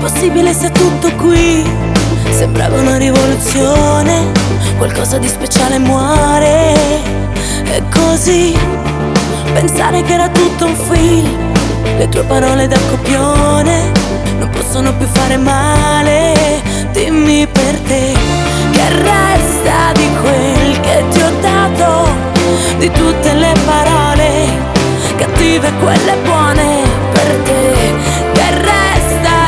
Possibile se tutto qui sembrava una rivoluzione, qualcosa di speciale muore. E così pensare che era tutto un film, le tue parole da copione non possono più fare male. Dimmi per te che resta di quel che ti ho dato, di tutte le parole cattive e quelle buone.